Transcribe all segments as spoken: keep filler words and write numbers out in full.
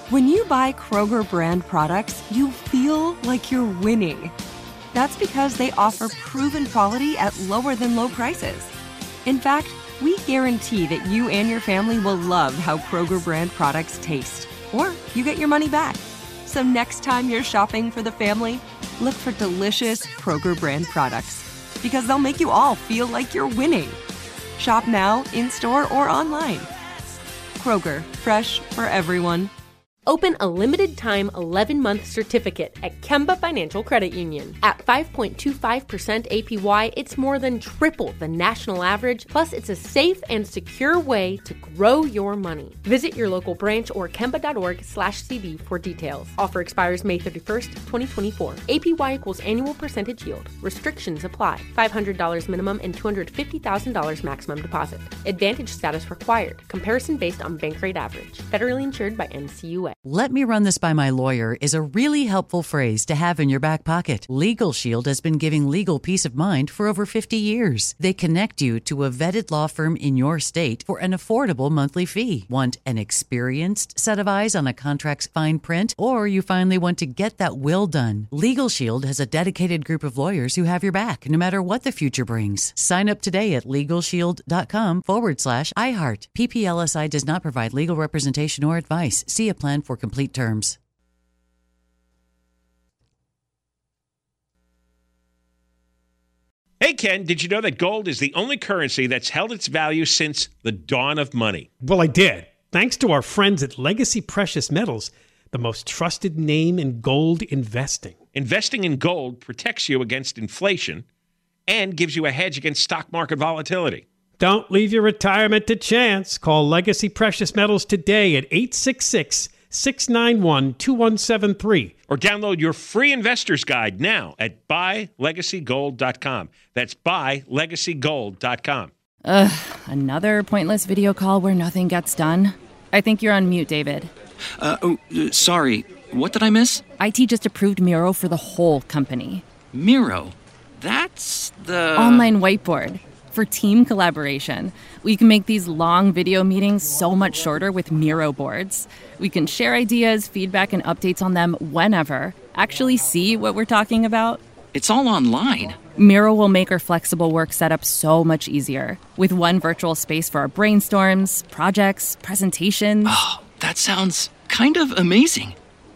When you buy Kroger brand products, you feel like you're winning. That's because they offer proven quality at lower than low prices. In fact, we guarantee that you and your family will love how Kroger brand products taste, or you get your money back. So next time you're shopping for the family, look for delicious Kroger brand products, because they'll make you all feel like you're winning. Shop now, in-store, or online. Kroger, fresh for everyone. Open a limited-time eleven-month certificate at Kemba Financial Credit Union. At five point two five percent A P Y, it's more than triple the national average, plus it's a safe and secure way to grow your money. Visit your local branch or kemba.org slash CD for details. Offer expires May thirty-first, twenty twenty-four. A P Y equals annual percentage yield. Restrictions apply. five hundred dollars minimum and two hundred fifty thousand dollars maximum deposit. Advantage status required. Comparison based on bank rate average. Federally insured by N C U A. "Let me run this by my lawyer" is a really helpful phrase to have in your back pocket. Legal Shield has been giving legal peace of mind for over fifty years. They connect you to a vetted law firm in your state for an affordable monthly fee. Want an experienced set of eyes on a contract's fine print? Or you finally want to get that will done? Legal Shield has a dedicated group of lawyers who have your back, no matter what the future brings. Sign up today at LegalShield.com forward slash iHeart. P P L S I does not provide legal representation or advice. See a plan for complete terms. Hey, Ken, did you know that gold is the only currency that's held its value since the dawn of money? Well, I did. Thanks to our friends at Legacy Precious Metals, the most trusted name in gold investing. Investing in gold protects you against inflation and gives you a hedge against stock market volatility. Don't leave your retirement to chance. Call Legacy Precious Metals today at eight six six, six nine one, two one seven three. Or download your free investor's guide now at buy legacy gold dot com. That's buy legacy gold dot com. Ugh, another pointless video call where nothing gets done. I think you're on mute, David. Uh, oh, uh, sorry. What did I miss? I T just approved Miro for the whole company. Miro? That's the... Online whiteboard. For team collaboration. We can make these long video meetings so much shorter with Miro boards. We can share ideas, feedback, and updates on them whenever. Actually see what we're talking about. It's all online. Miro will make our flexible work setup so much easier. With one virtual space for our brainstorms, projects, presentations. Oh, that sounds kind of amazing.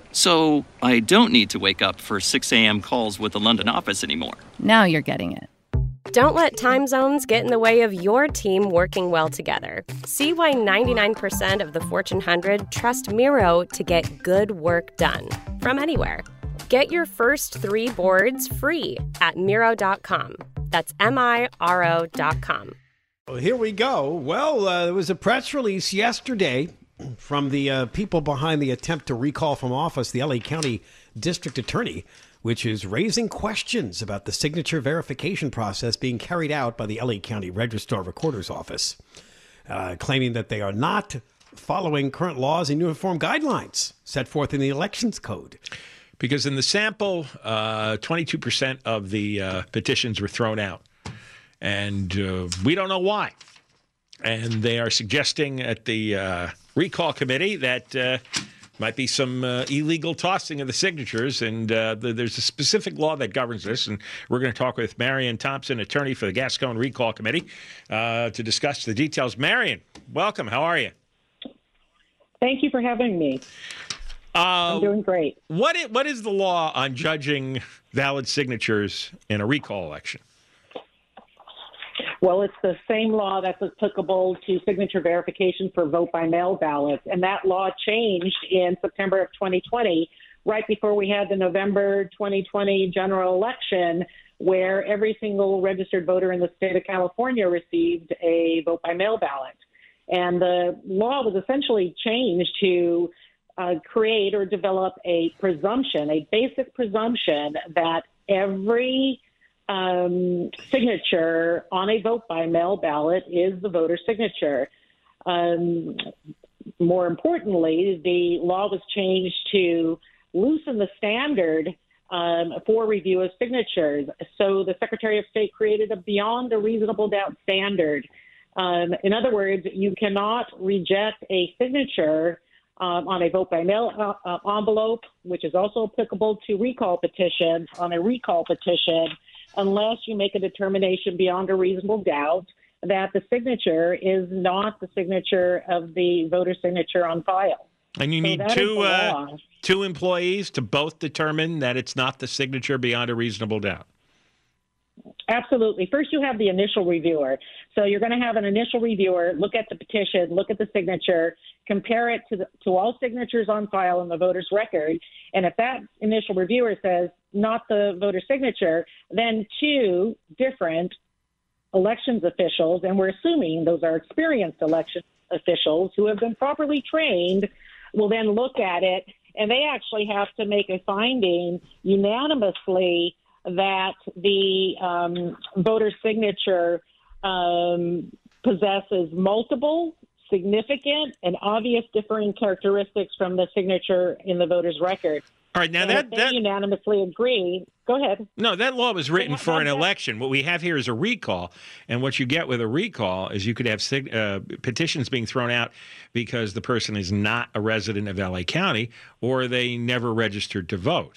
So I don't need to wake up for six a.m. calls with the London office anymore. Now you're getting it. Don't let time zones get in the way of your team working well together. See why ninety-nine percent of the Fortune one hundred trust Miro to get good work done from anywhere. Get your first three boards free at Miro dot com. That's M I R O dot com. Well, here we go. Well, uh, there was a press release yesterday from the uh, people behind the attempt to recall from office the L A County District Attorney, which is raising questions about the signature verification process being carried out by the L A County Registrar Recorder's Office, uh, claiming that they are not following current laws and uniform guidelines set forth in the Elections Code. Because in the sample, uh, twenty-two percent of the uh, petitions were thrown out. And uh, we don't know why. And they are suggesting at the uh, recall committee that uh, might be some uh, illegal tossing of the signatures. And uh, the, there's a specific law that governs this. And we're going to talk with Marion Thompson, attorney for the Gascon Recall Committee, uh, to discuss the details. Marion, welcome. How are you? Thank you for having me. Uh, I'm doing great. What is, what is the law on judging valid signatures in a recall election? Well, it's the same law that's applicable to signature verification for vote-by-mail ballots, and that law changed in September of twenty twenty, right before we had the November twenty twenty general election, where every single registered voter in the state of California received a vote-by-mail ballot. And the law was essentially changed to uh, create or develop a presumption, a basic presumption that every Um, signature on a vote-by-mail ballot is the voter signature. Um, more importantly, the law was changed to loosen the standard um, for review of signatures. So the Secretary of State created a beyond a reasonable doubt standard. Um, in other words, you cannot reject a signature um, on a vote by mail uh, uh, envelope, which is also applicable to recall petitions on a recall petition, unless you make a determination beyond a reasonable doubt that the signature is not the signature of the voter signature on file. And you So need that is two the uh, law. two employees to both determine that it's not the signature beyond a reasonable doubt. Absolutely. First, you have the initial reviewer. So you're going to have an initial reviewer look at the petition, look at the signature, compare it to the, to all signatures on file in the voter's record. And if that initial reviewer says not the voter signature, then two different elections officials, and we're assuming those are experienced election officials who have been properly trained, will then look at it, and they actually have to make a finding unanimously that the um, voter signature um, possesses multiple, significant, and obvious differing characteristics from the signature in the voter's record. All right, now and that, if they that unanimously agree. Go ahead. No, that law was written Yeah, for an that- election. What we have here is a recall, and what you get with a recall is you could have sig- uh, petitions being thrown out because the person is not a resident of L A County or they never registered to vote.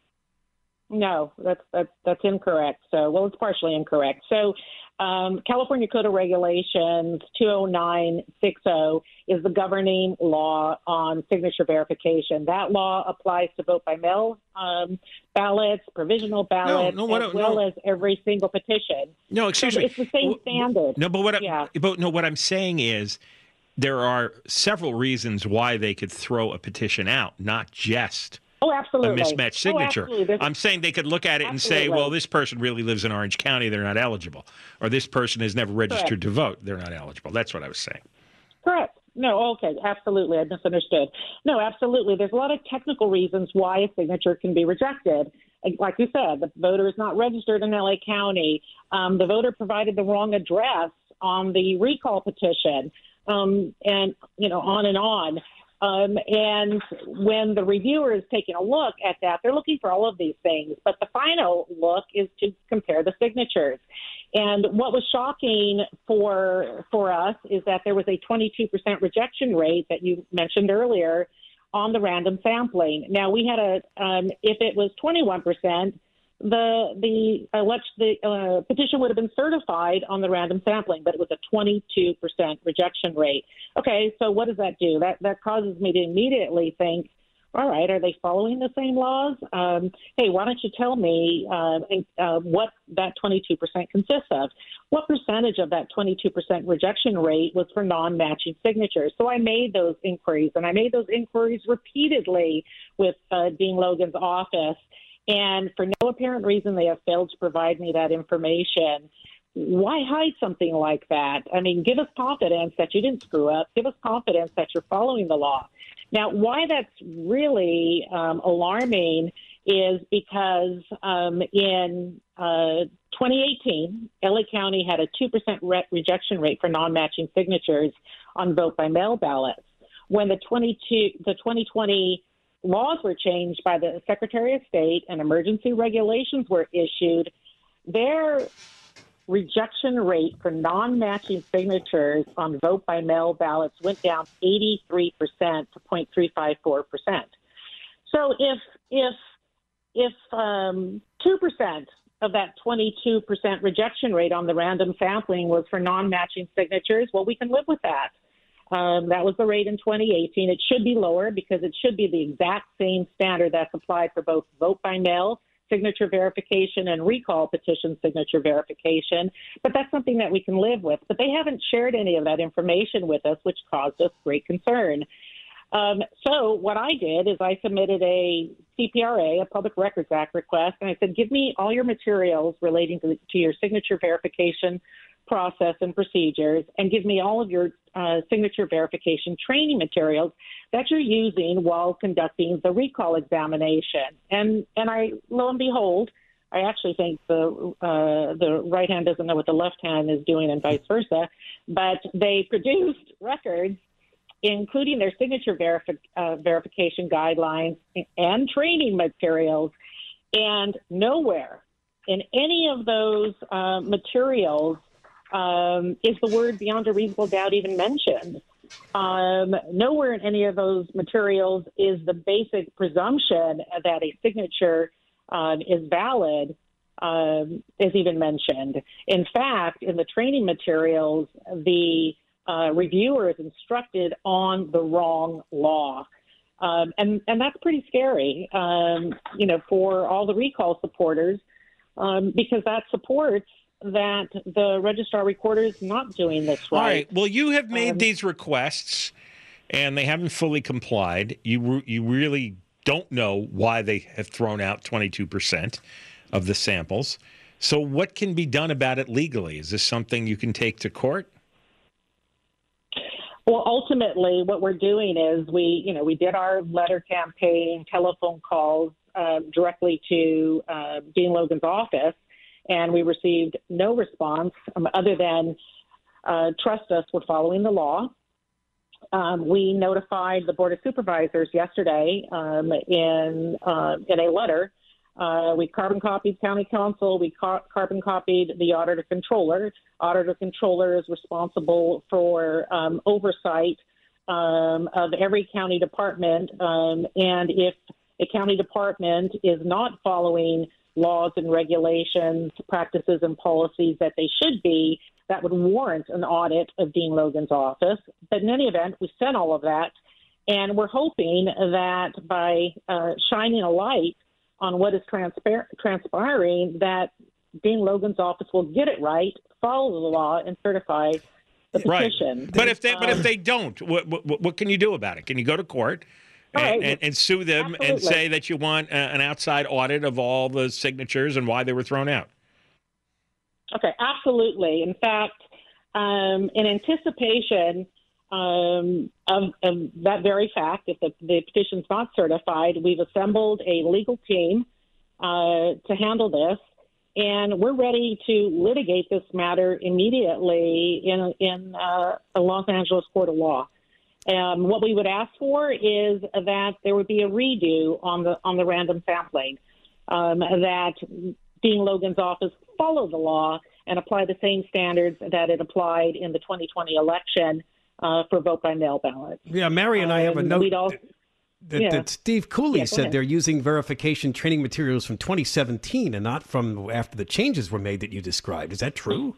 No, that's that's that's incorrect. So, well, it's partially incorrect. So, um, California Code of Regulations two oh nine sixty is the governing law on signature verification. That law applies to vote by mail um, ballots, provisional ballots, no, what, as well no. as every single petition. No, excuse so me. It's the same standard. No, but what I, yeah. but no, what I'm saying is there are several reasons why they could throw a petition out, not just Oh, absolutely. a mismatched signature. Oh, absolutely. I'm saying they could look at it and say, Absolutely. well, this person really lives in Orange County, they're not eligible. Or this person has never registered Correct. to vote, they're not eligible. That's what I was saying. Correct. No, okay, absolutely. I misunderstood. No, absolutely. There's a lot of technical reasons why a signature can be rejected. Like you said, the voter is not registered in L A County. Um, the voter provided the wrong address on the recall petition, um, and, you know, on and on. Um, and when the reviewer is taking a look at that, they're looking for all of these things. But the final look is to compare the signatures. And what was shocking for for us is that there was a twenty-two percent rejection rate that you mentioned earlier on the random sampling. Now, we had a um, if it was twenty-one percent, the the elect, the uh, petition would have been certified on the random sampling, but it was a twenty-two percent rejection rate. Okay, so what does that do? That that causes me to immediately think, all right, are they following the same laws? Um, hey, why don't you tell me uh, uh, what that twenty-two percent consists of? What percentage of that twenty-two percent rejection rate was for non-matching signatures? So I made those inquiries, and I made those inquiries repeatedly with uh, Dean Logan's office. And for no apparent reason, they have failed to provide me that information. Why hide something like that? I mean, give us confidence that you didn't screw up. Give us confidence that you're following the law. Now, why that's really um, alarming is because um, in uh, twenty eighteen, L A County had a two percent re- rejection rate for non-matching signatures on vote-by-mail ballots. When the twenty-two, the twenty twenty laws were changed by the Secretary of State and emergency regulations were issued, their rejection rate for non-matching signatures on vote-by-mail ballots went down eighty-three percent to zero point three five four percent. So if if if um, two percent of that twenty-two percent rejection rate on the random sampling was for non-matching signatures, well, we can live with that. Um, that was the rate in twenty eighteen. It should be lower because it should be the exact same standard that's applied for both vote-by-mail signature verification and recall petition signature verification. But that's something that we can live with. But they haven't shared any of that information with us, which caused us great concern. Um, so what I did is I submitted a C P R A, a Public Records Act request, and I said, give me all your materials relating to, to your signature verification process and procedures, and give me all of your uh, signature verification training materials that you're using while conducting the recall examination. And and I, lo and behold, I actually think the uh, the right hand doesn't know what the left hand is doing and vice versa, but they produced records including their signature verifi- uh, verification guidelines and training materials, and nowhere in any of those uh, materials Um, is the word beyond a reasonable doubt even mentioned? Um, nowhere in any of those materials is the basic presumption that a signature um, is valid um, is even mentioned. In fact, in the training materials, the uh, reviewer is instructed on the wrong law. Um, and, and that's pretty scary, um, you know, for all the recall supporters, um, because that supports that the registrar recorder is not doing this right. All right. Well, you have made Um, these requests, and they haven't fully complied. You re- you really don't know why they have thrown out twenty-two percent of the samples. So what can be done about it legally? Is this something you can take to court? Well, ultimately, what we're doing is we, you know, we did our letter campaign, telephone calls uh, directly to uh, Dean Logan's office, and we received no response um, other than uh, trust us, we're following the law. Um, we notified the Board of Supervisors yesterday um, in uh, in a letter. Uh, we carbon copied County Council. We car- carbon copied the Auditor Controller. Auditor Controller is responsible for um, oversight um, of every county department. Um, and if a county department is not following laws and regulations, practices, and policies that they should be, that would warrant an audit of Dean Logan's office. But in any event, we sent all of that, and we're hoping that by uh, shining a light on what is transpir- transpiring, that Dean Logan's office will get it right, follow the law, and certify the petition. Right. But if they, um, but if they don't, what, what, what can you do about it? Can you go to court and, right. and, and sue them Absolutely. and say that you want a, an outside audit of all the signatures and why they were thrown out? Okay, absolutely. In fact, um, in anticipation um, of, of that very fact, if the, the petition's not certified, we've assembled a legal team uh, to handle this, and we're ready to litigate this matter immediately in, in uh, a Los Angeles court of law. Um, what we would ask for is that there would be a redo on the on the random sampling, um, that Dean Logan's office follow the law and apply the same standards that it applied in the twenty twenty election uh, for vote by mail ballots. Yeah, Mary and I have a Um, note we'd all- that, yeah. that Steve Cooley Yeah, go said ahead. they're using verification training materials from twenty seventeen and not from after the changes were made that you described. Is that true?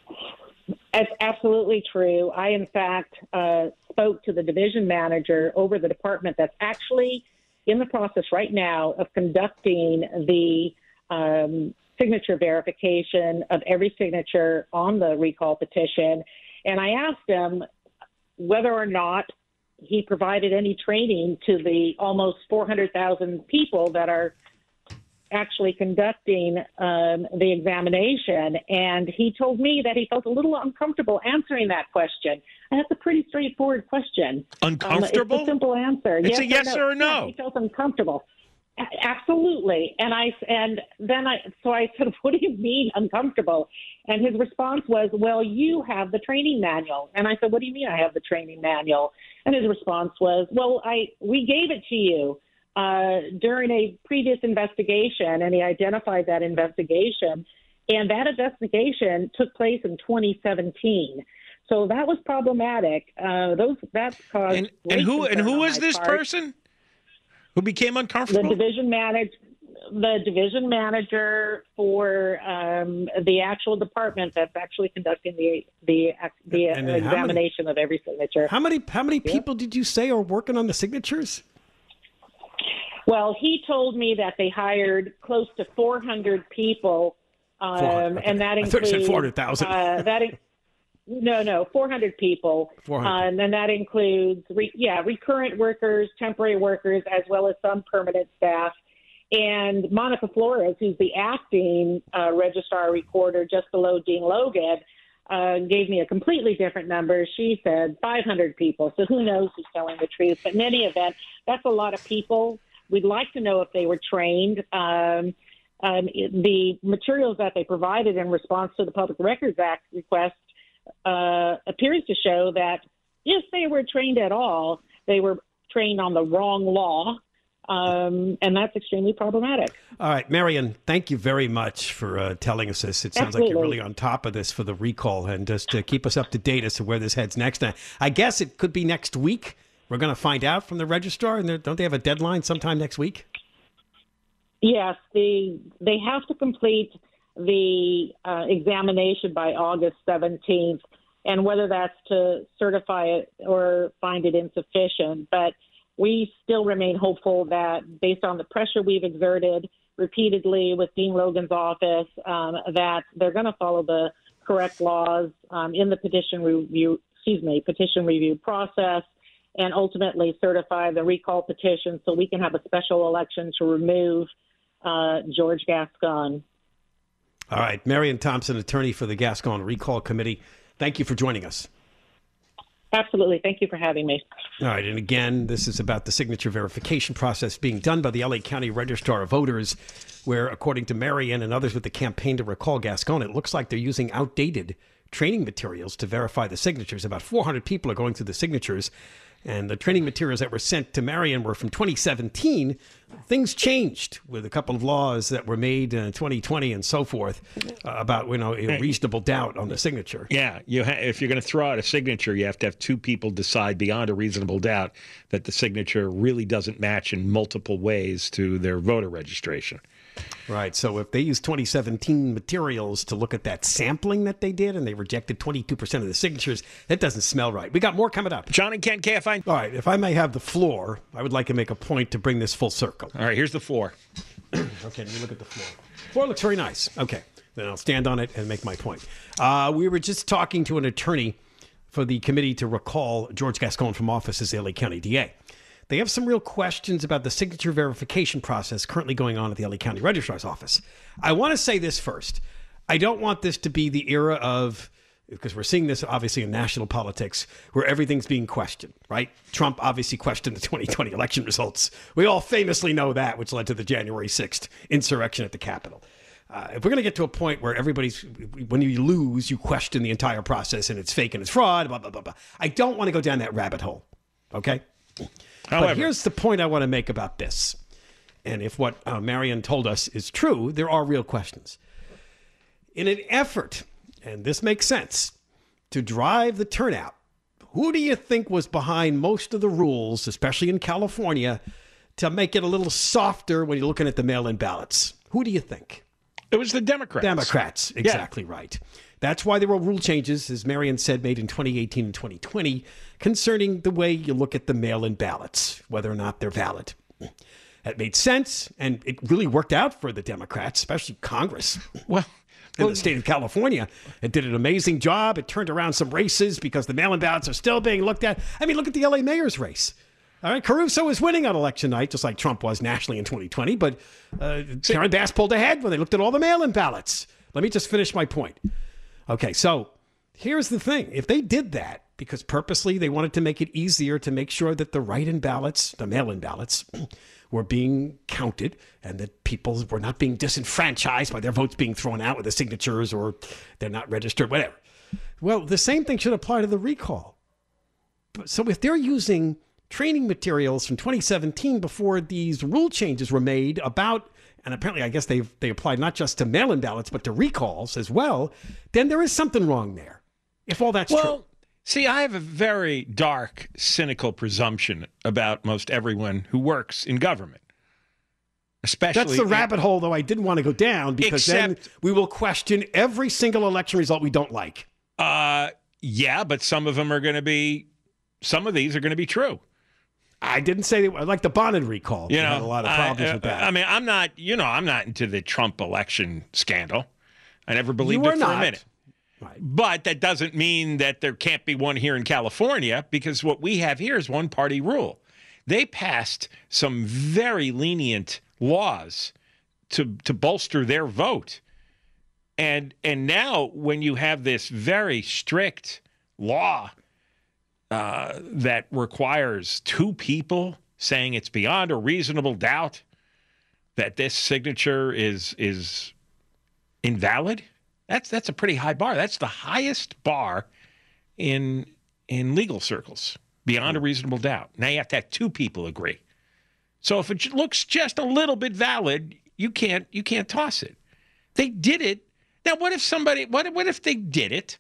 It's absolutely true. I, in fact, uh, spoke to the division manager over the department that's actually in the process right now of conducting the um, signature verification of every signature on the recall petition. And I asked him whether or not he provided any training to the almost four hundred thousand people that are actually conducting um, the examination. And he told me that he felt a little uncomfortable answering that question. And that's a pretty straightforward question. Uncomfortable? Um, it's a simple answer. It's a yes or a no. Yeah, he felt uncomfortable. A- Absolutely. And I and then I so I said, what do you mean uncomfortable? And his response was, well, you have the training manual. And I said, what do you mean I have the training manual? And his response was, well, I we gave it to you uh, during a previous investigation, and he identified that investigation. And that investigation took place in twenty seventeen. So that was problematic. Uh, those that caused And, great and who and concern who on was my this part. person who became The uncomfortable? division manager, the division manager for um, the actual department that's actually conducting the the the And then how many- examination of every signature. How many how many people did you say are working on the signatures? Well, he told me that they hired close to four hundred people, um, four hundred, okay. and that I thought you includes said four hundred thousand. uh, that. In- No, no, four hundred people. four hundred. Um, and that includes, re- yeah, recurrent workers, temporary workers, as well as some permanent staff. And Monica Flores, who's the acting uh, registrar recorder just below Dean Logan, uh, gave me a completely different number. She said five hundred people. So who knows who's telling the truth. But in any event, that's a lot of people. We'd like to know if they were trained. Um, um, the materials that they provided in response to the Public Records Act request Uh, appears to show that if they were trained at all, they were trained on the wrong law, Um, and that's extremely problematic. All right, Marion, thank you very much for uh, telling us this. It sounds Absolutely. like you're really on top of this for the recall, and just to keep us up to date as to where this heads next. Now, I guess it could be next week. We're going to find out from the registrar, and don't they have a deadline sometime next week? Yes, the they have to complete the uh, examination by August seventeenth, and whether that's to certify it or find it insufficient. But we still remain hopeful that, based on the pressure we've exerted repeatedly with Dean Logan's office, um, that they're going to follow the correct laws um, in the petition review, excuse me, petition review process, and ultimately certify the recall petition so we can have a special election to remove uh, George Gascon. All right, Marion Thompson, attorney for the Gascon Recall Committee. Thank you for joining us. Absolutely. Thank you for having me. All right. And again, this is about the signature verification process being done by the L A County Registrar of Voters, where, according to Marion and others with the campaign to recall Gascon, it looks like they're using outdated training materials to verify the signatures. About four hundred people are going through the signatures. And the training materials that were sent to Marion were from twenty seventeen. Things changed with a couple of laws that were made in twenty twenty and so forth uh, about, you know, a reasonable doubt on the signature. Yeah, you ha- if you're going to throw out a signature, you have to have two people decide beyond a reasonable doubt that the signature really doesn't match in multiple ways to their voter registration. Right. So if they used twenty seventeen materials to look at that sampling that they did and they rejected twenty-two percent of the signatures, that doesn't smell right. We got more coming up. John and Ken, K F I. All right. If I may have the floor, I would like to make a point to bring this full circle. All right. Here's the floor. Okay. Let me look at the floor. Floor looks very nice. Okay. Then I'll stand on it and make my point. Uh, we were just talking to an attorney for the committee to recall George Gascon from office as the L A County D A. They have some real questions about the signature verification process currently going on at the L A County Registrar's office. I want to say this first. I don't want this to be the era of, because we're seeing this obviously in national politics, where everything's being questioned, right? Trump obviously questioned the twenty twenty election results. We all famously know that, which led to the January sixth insurrection at the Capitol. Uh, if we're going to get to a point where everybody's, when you lose, you question the entire process and it's fake and it's fraud, blah, blah, blah, blah. I don't want to go down that rabbit hole, okay? However, but here's the point I want to make about this. And if what uh, Marion told us is true, there are real questions. In an effort, and this makes sense, to drive the turnout, who do you think was behind most of the rules, especially in California, to make it a little softer when you're looking at the mail-in ballots? Who do you think? It was the Democrats. Democrats, exactly yeah. right. That's why there were rule changes, as Marion said, made in twenty eighteen and twenty twenty, concerning the way you look at the mail-in ballots, whether or not they're valid. That made sense, and it really worked out for the Democrats, especially Congress. Well, in well, the state of California, it did an amazing job. It turned around some races because the mail-in ballots are still being looked at. I mean, look at the L A mayor's race. All right, Caruso was winning on election night, just like Trump was nationally in twenty twenty, but uh, Karen Bass pulled ahead when they looked at all the mail-in ballots. Let me just finish my point. Okay, so here's the thing. If they did that because purposely they wanted to make it easier to make sure that the write-in ballots, the mail-in ballots, were being counted and that people were not being disenfranchised by their votes being thrown out with the signatures or they're not registered, whatever. Well, the same thing should apply to the recall. So if they're using training materials from twenty seventeen before these rule changes were made about, and apparently I guess they they applied not just to mail-in ballots, but to recalls as well, then there is something wrong there, if all that's well, true. Well, see, I have a very dark, cynical presumption about most everyone who works in government. Especially That's the in, rabbit hole, though, I didn't want to go down, because except, then we will question every single election result we don't like. Uh, yeah, but some of them are going to be, some of these are going to be true. I didn't say they were, like the Bonnet recall. You know, had a lot of problems I, uh, with that. I mean, I'm not, you know, I'm not into the Trump election scandal. I never believed you it for not. a minute. Right. But that doesn't mean that there can't be one here in California, because what we have here is one-party rule. They passed some very lenient laws to to bolster their vote. And and now when you have this very strict law uh, that requires two people saying it's beyond a reasonable doubt that this signature is is invalid, that's that's a pretty high bar. That's the highest bar in in legal circles, beyond a reasonable doubt. Now you have to have two people agree. So if it looks just a little bit valid, you can't you can't toss it. They did it. Now, what if somebody, what, what if they did it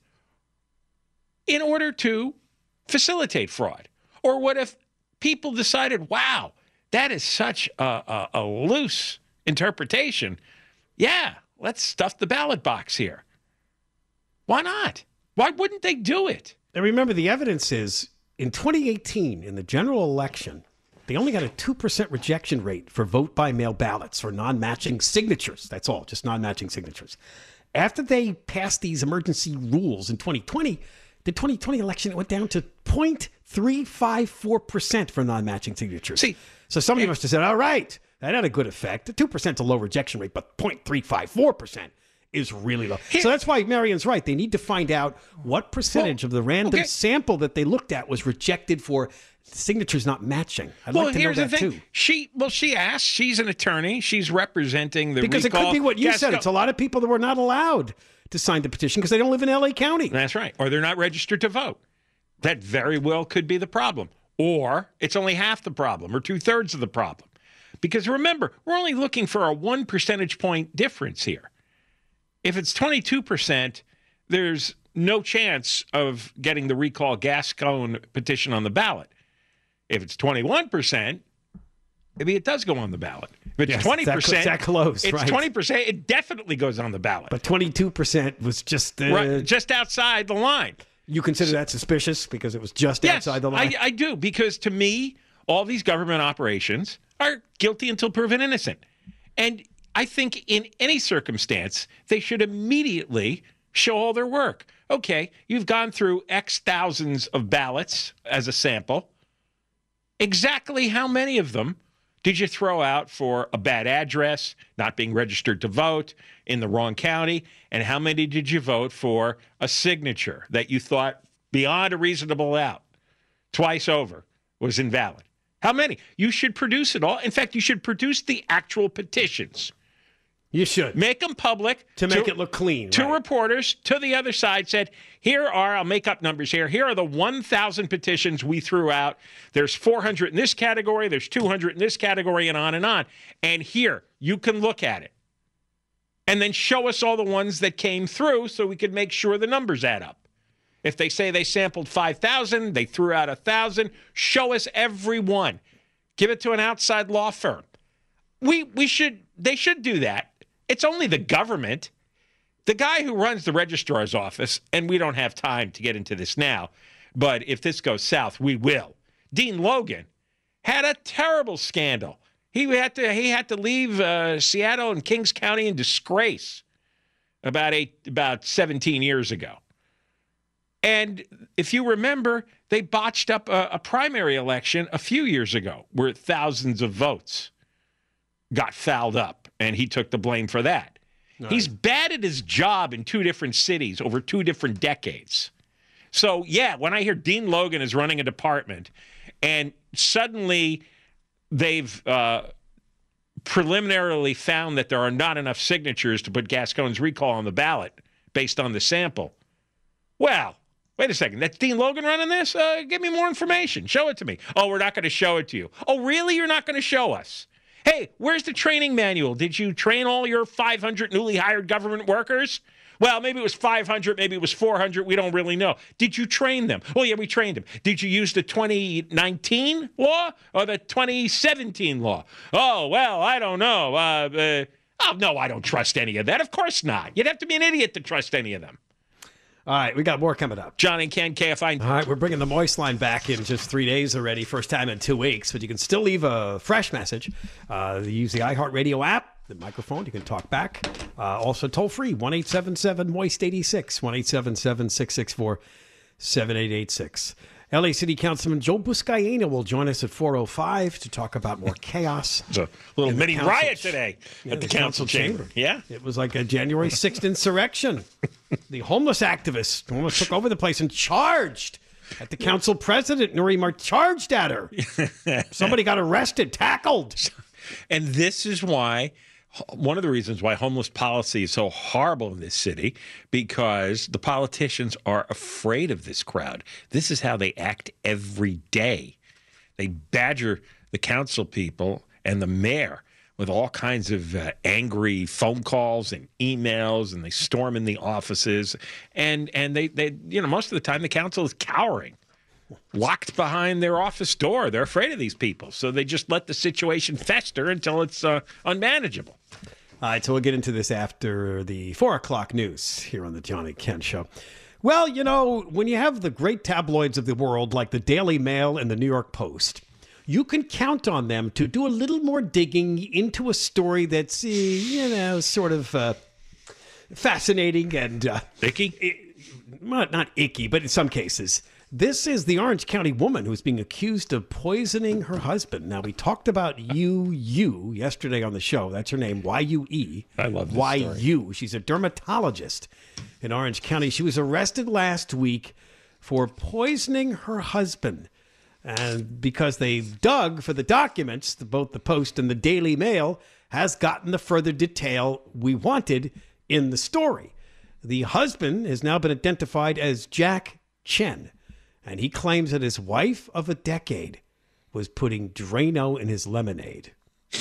in order to facilitate fraud? Or what if people decided, wow, that is such a, a, a loose interpretation. Yeah, let's stuff the ballot box here. Why not? Why wouldn't they do it? And remember, the evidence is in twenty eighteen, in the general election, they only got a two percent rejection rate for vote-by-mail ballots for non-matching signatures. That's all, just non-matching signatures. After they passed these emergency rules in twenty twenty, the twenty twenty election went down to zero point three five four percent for non-matching signatures. See, so somebody must have said, all right, that had a good effect. The two percent is a low rejection rate, but zero point three five four percent is really low. Here, so that's why Marion's right. They need to find out what percentage well, of the random okay. sample that they looked at was rejected for signatures not matching. I'd well, like to here's know that the thing. too. She, well, she asked. She's an attorney. She's representing the because recall. It could be what you yes, said. go. It's a lot of people that were not allowed to sign the petition because they don't live in L A County. That's right. Or they're not registered to vote. That very well could be the problem. Or it's only half the problem or two-thirds of the problem. Because remember, we're only looking for a one percentage point difference here. If it's twenty-two percent, there's no chance of getting the recall Gascon petition on the ballot. If it's twenty-one percent, maybe it does go on the ballot. If it's yes, twenty percent, that, that close, it's right. twenty percent, it definitely goes on the ballot. But twenty-two percent was just... Uh, right, just outside the line. You consider that suspicious because it was just yes, outside the line? I, I do, because to me, all these government operations are guilty until proven innocent. And I think in any circumstance, they should immediately show all their work. Okay, you've gone through X thousands of ballots as a sample. Exactly how many of them did you throw out for a bad address, not being registered to vote, in the wrong county? And how many did you vote for a signature that you thought beyond a reasonable doubt, twice over, was invalid? How many? You should produce it all. In fact, you should produce the actual petitions. You should. Make them public. To make to, it look clean. To right. reporters, to the other side, said, here are, I'll make up numbers here, here are the one thousand petitions we threw out. There's four hundred in this category, there's two hundred in this category, and on and on. And here, you can look at it. And then show us all the ones that came through so we could make sure the numbers add up. If they say they sampled five thousand, they threw out one thousand, show us every one. Give it to an outside law firm. We we should, they should do that. It's only the government. The guy who runs the registrar's office, and we don't have time to get into this now, but if this goes south, we will. Dean Logan had a terrible scandal. He had to he had to leave uh, Seattle and Kings County in disgrace about eight about seventeen years ago. And if you remember, they botched up a, a primary election a few years ago where thousands of votes got fouled up, and he took the blame for that. Right. He's bad at his job in two different cities over two different decades. So, yeah, when I hear Dean Logan is running a department and suddenly they've uh, preliminarily found that there are not enough signatures to put Gascon's recall on the ballot based on the sample, well, wait a second. That's Dean Logan running this? Uh, give me more information. Show it to me. Oh, we're not going to show it to you. Oh, really? You're not going to show us? Hey, where's the training manual? Did you train all your five hundred newly hired government workers? Well, maybe it was five hundred, maybe it was four hundred. We don't really know. Did you train them? Oh, yeah, we trained them. Did you use the twenty nineteen law or the twenty seventeen law? Oh, well, I don't know. Uh, uh, oh, no, I don't trust any of that. Of course not. You'd have to be an idiot to trust any of them. All right, we got more coming up. John and Ken, K F I. All right, we're bringing the Moist Line back in just three days already. First time in two weeks, but you can still leave a fresh message. Uh, use the iHeartRadio app, the microphone. You can talk back. Uh, also toll free, one eight seven seven moist eighty-six, one eight seven seven, six six four, seven eight eight six. L A City Councilman Joe Buscaino will join us at four oh five to talk about more chaos. It's a little mini riot today yeah, at the, the council, council chamber. chamber. Yeah. It was like a January sixth insurrection. The homeless activists almost took over the place and charged at the council president. Nuri Mar charged at her. Somebody got arrested, tackled. And this is why, one of the reasons why homeless policy is so horrible in this city, because the politicians are afraid of this crowd. This is how they act every day. They badger the council people and the mayor with all kinds of uh, angry phone calls and emails, and they storm in the offices, and and they, they you know most of the time the council is cowering, locked behind their office door. They're afraid of these people, so they just let the situation fester until it's uh, unmanageable. All right, so we'll get into this after the four o'clock news here on the Johnny Kent Show. Well, you know, when you have the great tabloids of the world like the Daily Mail and the New York Post, you can count on them to do a little more digging into a story that's, uh, you know, sort of uh, fascinating and... Uh, icky? Not, not icky, but in some cases. This is the Orange County woman who's being accused of poisoning her husband. Now, we talked about Yu Yu yesterday on the show. That's her name, Y U E. I love this Y U. story. She's a dermatologist in Orange County. She was arrested last week for poisoning her husband. And because they dug for the documents, both the Post and the Daily Mail has gotten the further detail we wanted in the story. The husband has now been identified as Jack Chen, and he claims that his wife of a decade was putting Drano in his lemonade.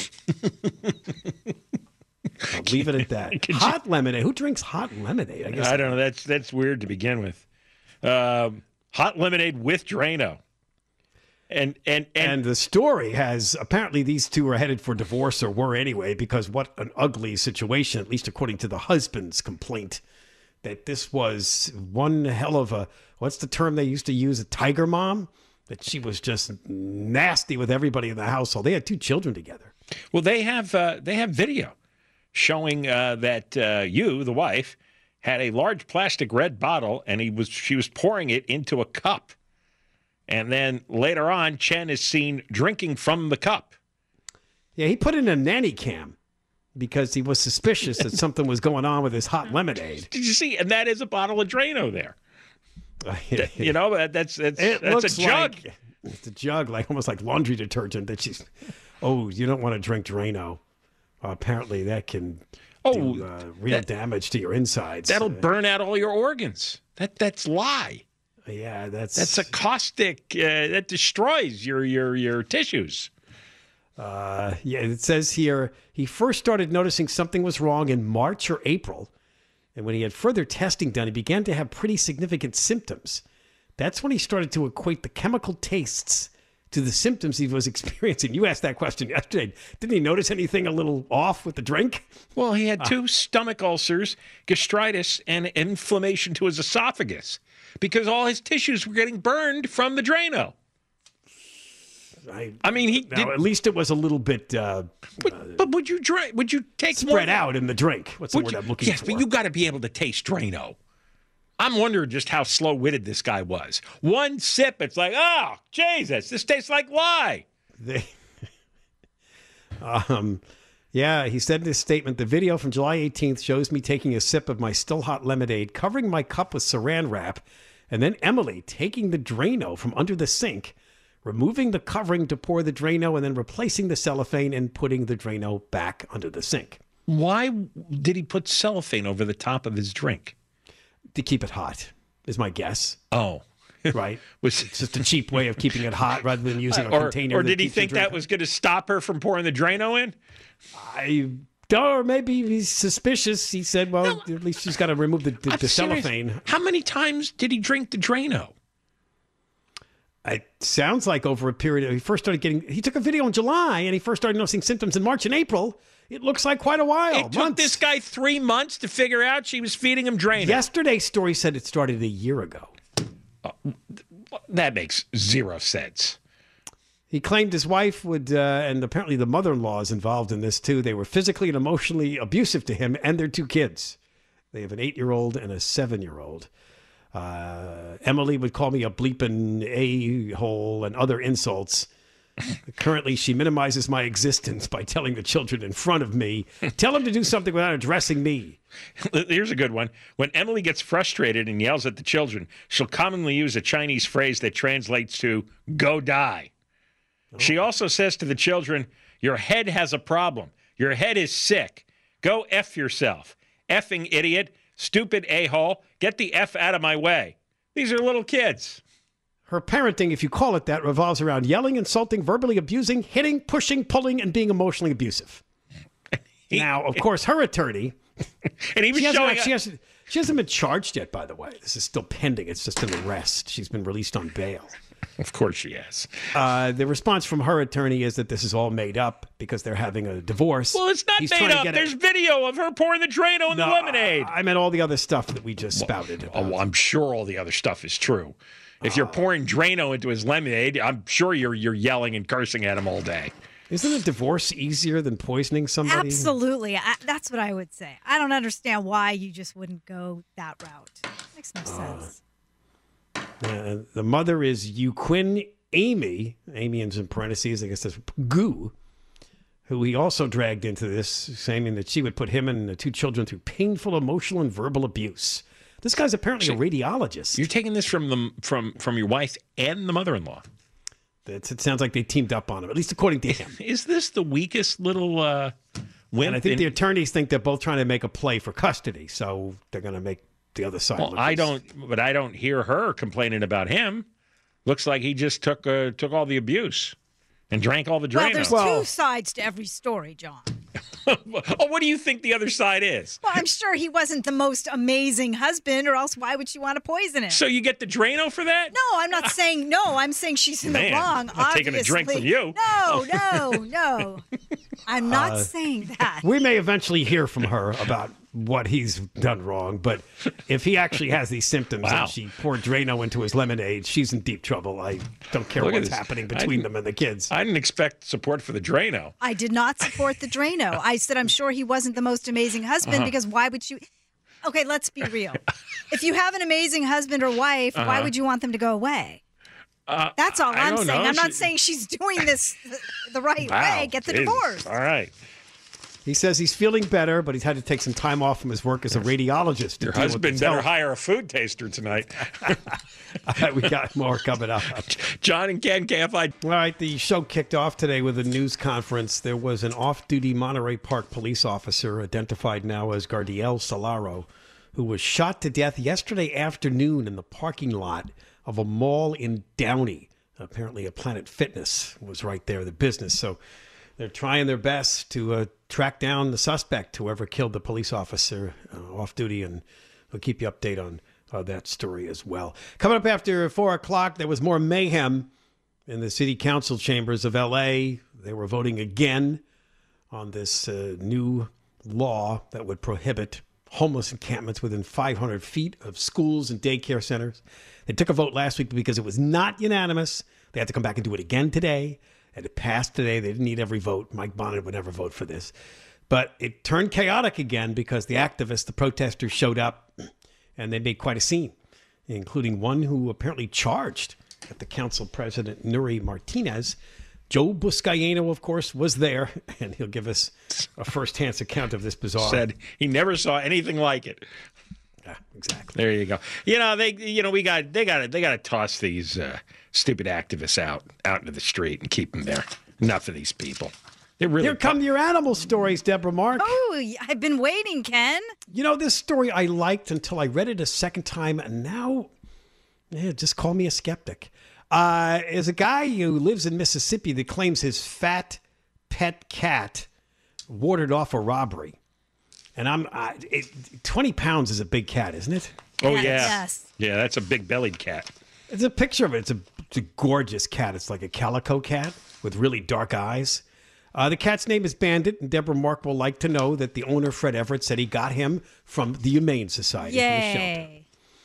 I'll leave it at that. Hot you... lemonade. Who drinks hot lemonade? I guess I don't know. That's that's weird to begin with. Um, hot lemonade with Drano. And, and and and the story has, apparently these two are headed for divorce, or were anyway, because what an ugly situation, at least according to the husband's complaint, that this was one hell of a, what's the term they used to use, a tiger mom? That she was just nasty with everybody in the household. They had two children together. Well, they have uh, they have video showing uh, that uh, you, the wife, had a large plastic red bottle, and he was she was pouring it into a cup. And then later on, Chen is seen drinking from the cup. Yeah, he put in a nanny cam because he was suspicious that something was going on with his hot lemonade. Did you see? And that is a bottle of Drano there. You know, that's that's, it that's looks a jug. Like, it's a jug, like almost like laundry detergent. That she's. Oh, you don't want to drink Drano. Uh, apparently, that can oh, do uh, real that, damage to your insides. That'll burn out all your organs. That that's lie. Yeah, that's that's a caustic uh, that destroys your your your tissues. Uh, yeah, it says here he first started noticing something was wrong in March or April, and when he had further testing done, he began to have pretty significant symptoms. That's when he started to equate the chemical tastes to the symptoms he was experiencing. You asked that question yesterday. Didn't he notice anything a little off with the drink? Well, he had two uh, stomach ulcers, gastritis, and inflammation to his esophagus, because all his tissues were getting burned from the Drano. I, I mean, he now, did, at least it was a little bit. Uh, but, uh, but would you drink? Would you take spread more, out in the drink? What's the word you, I'm looking yes, for? Yes, but you got to be able to taste Drano. I'm wondering just how slow-witted this guy was. One sip, it's like, oh, Jesus, this tastes like lye. They, um, yeah, he said in his statement, the video from July eighteenth shows me taking a sip of my still hot lemonade, covering my cup with saran wrap, and then Emily taking the Drano from under the sink, removing the covering to pour the Drano, and then replacing the cellophane and putting the Drano back under the sink. Why did he put cellophane over the top of his drink? To keep it hot, is my guess. Oh. Right. Was it's just a cheap way of keeping it hot rather than using a or, container. Or did he think that was going to stop her from pouring the Drano in? I or maybe he's suspicious. He said, well, no, at least she's got to remove the, the, the cellophane. How many times did he drink the Drano? It sounds like over a period of, he first started getting, he took a video in July and he first started noticing symptoms in March and April. It looks like quite a while. It months. took this guy three months to figure out she was feeding him Drano. Yesterday's story said it started a year ago. Oh, that makes zero sense. He claimed his wife would, uh, and apparently the mother-in-law is involved in this too. They were physically and emotionally abusive to him and their two kids. They have an eight-year-old and a seven-year-old. Uh, Emily would call me a bleeping a-hole and other insults. Currently, she minimizes my existence by telling the children in front of me, tell them to do something without addressing me. Here's a good one. When Emily gets frustrated and yells at the children, she'll commonly use a Chinese phrase that translates to, go die. Oh. She also says to the children, your head has a problem. Your head is sick. Go F yourself. Effing idiot. Stupid a-hole. Get the F out of my way. These are little kids. Her parenting, if you call it that, revolves around yelling, insulting, verbally abusing, hitting, pushing, pulling, and being emotionally abusive. Now, of course, her attorney... and he was she, hasn't, showing she, hasn't, she hasn't been charged yet, by the way. This is still pending. It's just an arrest. She's been released on bail. Of course she has. Uh, the response from her attorney is that this is all made up because they're having a divorce. Well, it's not He's made up. There's it. video of her pouring the Drano in no, the lemonade. I, I meant all the other stuff that we just spouted about. Oh, well, I'm sure all the other stuff is true. If you're pouring Drano into his lemonade, I'm sure you're you're yelling and cursing at him all day. Isn't a divorce easier than poisoning somebody? Absolutely. I, that's what I would say. I don't understand why you just wouldn't go that route. Makes no uh, sense. Uh, the mother is Euquin Amy. Amy in parentheses, I guess that's Goo, who he also dragged into this, saying that she would put him and the two children through painful emotional and verbal abuse. This guy's apparently so, a radiologist. You're taking this from the from from your wife and the mother-in-law. It's, it sounds like they teamed up on him, at least according to him. Is this the weakest little uh, wimp? And I think in... the attorneys think they're both trying to make a play for custody, so they're going to make the other side. Well, I don't, but I don't hear her complaining about him. Looks like he just took uh, took all the abuse and drank all the Drano. Well, there's well, two sides to every story, John. Oh, what do you think the other side is? Well, I'm sure he wasn't the most amazing husband, or else why would she want to poison him? So you get the Drano for that? No, I'm not saying no. I'm saying she's in Man, the wrong. I'm not obviously. taking a drink from you. No, no, no. I'm not uh, saying that. We may eventually hear from her about what he's done wrong, but if he actually has these symptoms wow. and she poured Drano into his lemonade, she's in deep trouble. I don't care Look what's happening between them and the kids. I didn't expect support for the Drano. I did not support the Drano. I said I'm sure he wasn't the most amazing husband uh-huh. because why would you... Okay, let's be real. If you have an amazing husband or wife, uh-huh. why would you want them to go away? Uh, That's all I I'm saying. Know. I'm not she... saying she's doing this the, the right wow. way. Get the Jesus. divorce. All right. He says he's feeling better, but he's had to take some time off from his work as a radiologist. Your husband better hire a food taster tonight. We got more coming up. John and Ken, K F I. All right, the show kicked off today with a news conference. There was an off-duty Monterey Park police officer, identified now as Gardiel Solaro, who was shot to death yesterday afternoon in the parking lot of a mall in Downey. Apparently a Planet Fitness was right there, the business. So they're trying their best to uh, track down the suspect, whoever killed the police officer uh, off duty, and we'll keep you updated on uh, that story as well. Coming up after four o'clock, there was more mayhem in the city council chambers of L A. They were voting again on this uh, new law that would prohibit homeless encampments within five hundred feet of schools and daycare centers. They took a vote last week because it was not unanimous. They had to come back and do it again today. And it passed today. They didn't need every vote. Mike Bonnet would never vote for this. But it turned chaotic again because the activists, the protesters, showed up and they made quite a scene, including one who apparently charged at the council president, Nuri Martinez. Joe Buscaino, of course, was there, and he'll give us a first-hand account of this bizarre. Said he never saw anything like it. Yeah, exactly. There you go. You know they. You know we got. They got. They got to toss these uh, stupid activists out out into the street and keep them there. Enough of these people. They're really. Here come your animal stories, Deborah Mark. Oh, I've been waiting, Ken. You know, this story I liked until I read it a second time, and now, yeah, just call me a skeptic. Uh, is a guy who lives in Mississippi that claims his fat pet cat warded off a robbery. And I'm I, it, twenty pounds is a big cat, isn't it? Oh, yeah. Yes. Yeah, that's a big-bellied cat. It's a picture of it. It's a, it's a gorgeous cat. It's like a calico cat with really dark eyes. Uh, the cat's name is Bandit, and Deborah Mark will like to know that the owner, Fred Everett, said he got him from the Humane Society. Yay. From the shelter.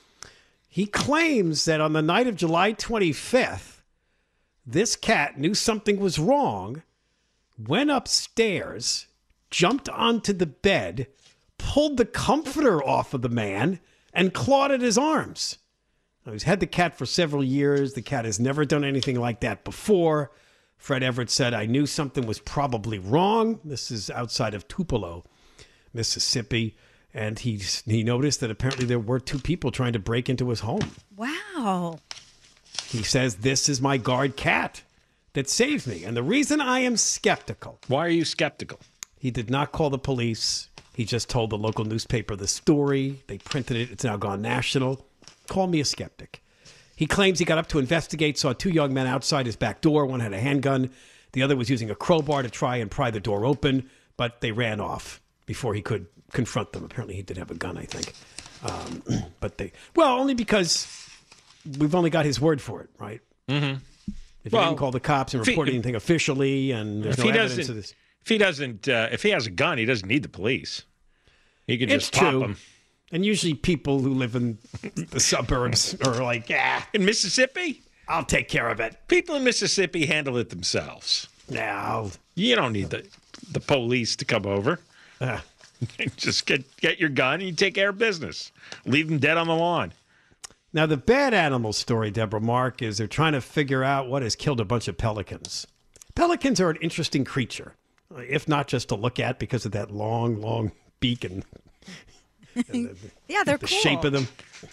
He claims that on the night of July twenty-fifth, this cat knew something was wrong, went upstairs, jumped onto the bed, pulled the comforter off of the man, and clawed at his arms. Now, he's had the cat for several years. The cat has never done anything like that before. Fred Everett said, I knew something was probably wrong. This is outside of Tupelo, Mississippi. And he he noticed that apparently there were two people trying to break into his home. Wow. He says, this is my guard cat that saved me. And the reason I am skeptical. Why are you skeptical? He did not call the police. He just told the local newspaper the story. They printed it. It's now gone national. Call me a skeptic. He claims he got up to investigate, saw two young men outside his back door. One had a handgun. The other was using a crowbar to try and pry the door open, but they ran off before he could confront them. Apparently he did have a gun, I think. Um, but they, well, only because we've only got his word for it, right? Mm-hmm. If he Well, didn't call the cops and if he- report anything officially, and there's If no he evidence doesn't, of this. if he doesn't, uh, if he has a gun, he doesn't need the police. He could It's just pop true. them. And usually people who live in the suburbs are like, yeah, In Mississippi, I'll take care of it. people in Mississippi handle it themselves. Now, You don't need the the police to come over. uh, Just get get your gun and you take care of business. Leave them dead on the lawn. now the bad animal story, Deborah Mark, is they're trying to figure out what has killed a bunch of pelicans. Pelicans are an interesting creature, if not just to look at because of that long, long beak and, and the, Yeah, they're the cool. shape of them.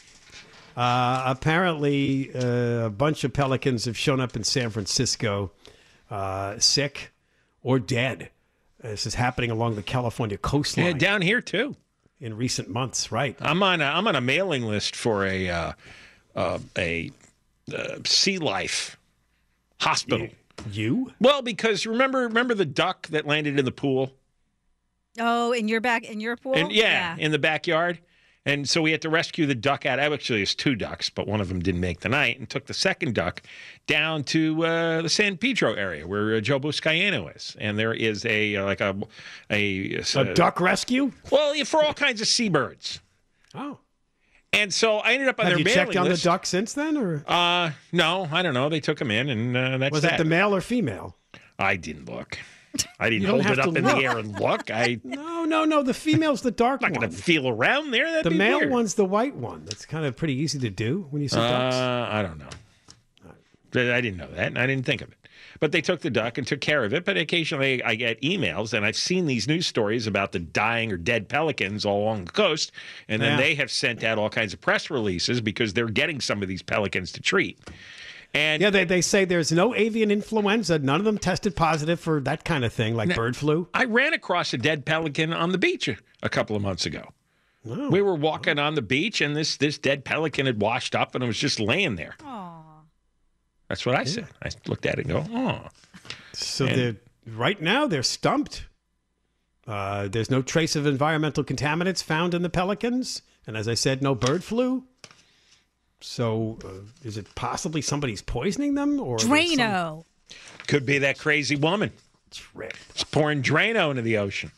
Uh, apparently, uh, a bunch of pelicans have shown up in San Francisco, uh, sick or dead. This is happening along the California coastline Yeah, down here too. in recent months, right? I'm on a, I'm on a mailing list for a uh, uh, a uh, sea life hospital. You? Well, because remember remember the duck that landed in the pool? Oh, in your back, in your pool? And yeah, in the backyard. And so we had to rescue the duck out. Actually, it's two ducks, but one of them didn't make the night, and took the second duck down to uh, the San Pedro area where uh, Joe Buscaino is. And there is a uh, like a a, A duck rescue? Well, yeah, for all kinds of seabirds. Oh. And so I ended up on Have their you mailing checked on list. the duck since then, or Uh, no, I don't know. They took him in, and uh, that's was that. it the male or female? I didn't look. I didn't You don't hold have it up to in look. the air and look. I, I'm No, no, no. The female's the dark not one. going to feel around there. That'd The be male weird. one's the white one. That's kind of pretty easy to do when you see ducks. Uh, I don't know. I didn't know that, and I didn't think of it. But they took the duck and took care of it. But occasionally I get emails, and I've seen these news stories about the dying or dead pelicans all along the coast. And then Yeah. they have sent out all kinds of press releases because they're getting some of these pelicans to treat. And Yeah, they, they say there's no avian influenza. None of them tested positive for that kind of thing, like bird flu. I ran across a dead pelican on the beach a, a couple of months ago. Oh. We were walking on the beach, and this this dead pelican had washed up, and it was just laying there. That's what I said. I looked at it and go, oh. So And- they're, right now they're stumped. Uh, there's no trace of environmental contaminants found in the pelicans. And as I said, no bird flu. So uh, is it possibly somebody's poisoning them? Or there's some Drano. Could be that crazy woman. trick? It's pouring Drano into the ocean.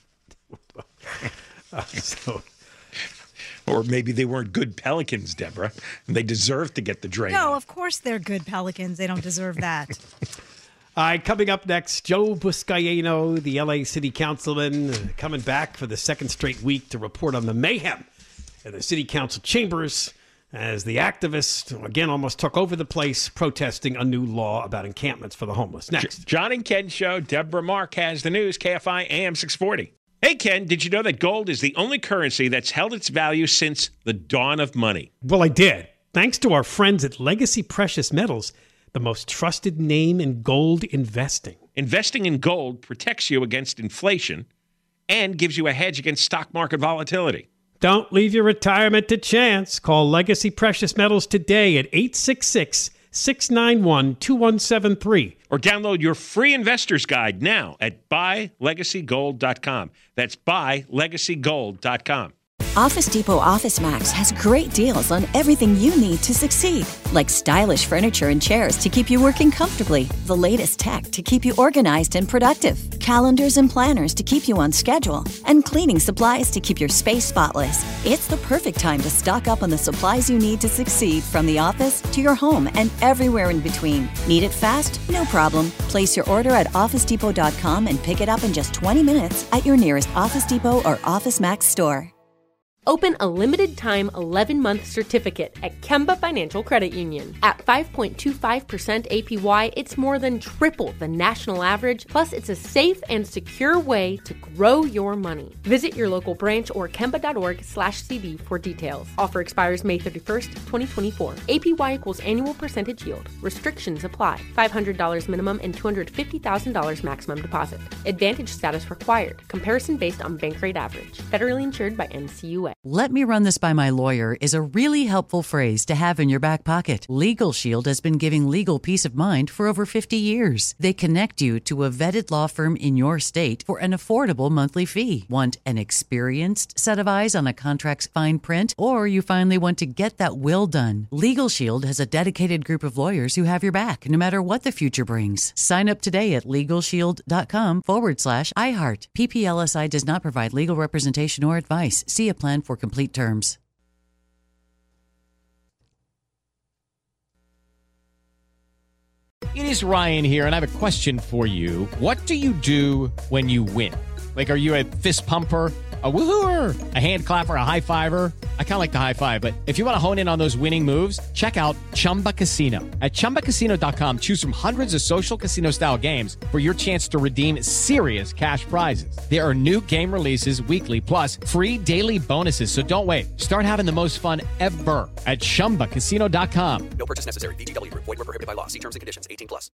Uh, so Or maybe they weren't good pelicans, Deborah. And they deserve to get the Drano. No, of course they're good pelicans. They don't deserve that. All right, coming up next, Joe Buscaino, the L A City Councilman, uh, coming back for the second straight week to report on the mayhem in the City Council chambers as the activists, again, almost took over the place protesting a new law about encampments for the homeless. Next. John and Ken Show. Deborah Mark has the news. K F I A M six forty. Hey, Ken, did you know that gold is the only currency that's held its value since the dawn of money? Well, I did. Thanks to our friends at Legacy Precious Metals, the most trusted name in gold investing. Investing in gold protects you against inflation and gives you a hedge against stock market volatility. Don't leave your retirement to chance. Call Legacy Precious Metals today at eight six six, six nine one, two one seven three. Or download your free investor's guide now at buy legacy gold dot com. That's buy legacy gold dot com. Office Depot Office Max has great deals on everything you need to succeed, like stylish furniture and chairs to keep you working comfortably, the latest tech to keep you organized and productive, calendars and planners to keep you on schedule, and cleaning supplies to keep your space spotless. It's the perfect time to stock up on the supplies you need to succeed, from the office to your home and everywhere in between. Need it fast? No problem. Place your order at office depot dot com and pick it up in just twenty minutes at your nearest Office Depot or Office Max store. Open a limited-time eleven-month certificate at Kemba Financial Credit Union. At five point two five percent A P Y, it's more than triple the national average, plus it's a safe and secure way to grow your money. Visit your local branch or kemba.org slash CD for details. Offer expires May thirty-first, twenty twenty-four. A P Y equals annual percentage yield. Restrictions apply. five hundred dollars minimum and two hundred fifty thousand dollars maximum deposit. Advantage status required. Comparison based on bank rate average. Federally insured by N C U A. way. Let me run this by my lawyer is a really helpful phrase to have in your back pocket. Legal Shield has been giving legal peace of mind for over fifty years. They connect you to a vetted law firm in your state for an affordable monthly fee. Want an experienced set of eyes on a contract's fine print? Or you finally want to get that will done? Legal Shield has a dedicated group of lawyers who have your back, no matter what the future brings. Sign up today at LegalShield.com forward slash iHeart. P P L S I does not provide legal representation or advice. See a plan for complete terms. It is Ryan here, and I have a question for you. What do you do when you win? Like, are you a fist pumper, a woohooer, a hand clapper, a high fiver? I kind of like the high five, but if you want to hone in on those winning moves, check out Chumba Casino. At Chumba Casino dot com, choose from hundreds of social casino-style games for your chance to redeem serious cash prizes. There are new game releases weekly, plus free daily bonuses, so don't wait. Start having the most fun ever at Chumba Casino dot com. No purchase necessary. V G W. Void where prohibited by law. See terms and conditions. eighteen plus.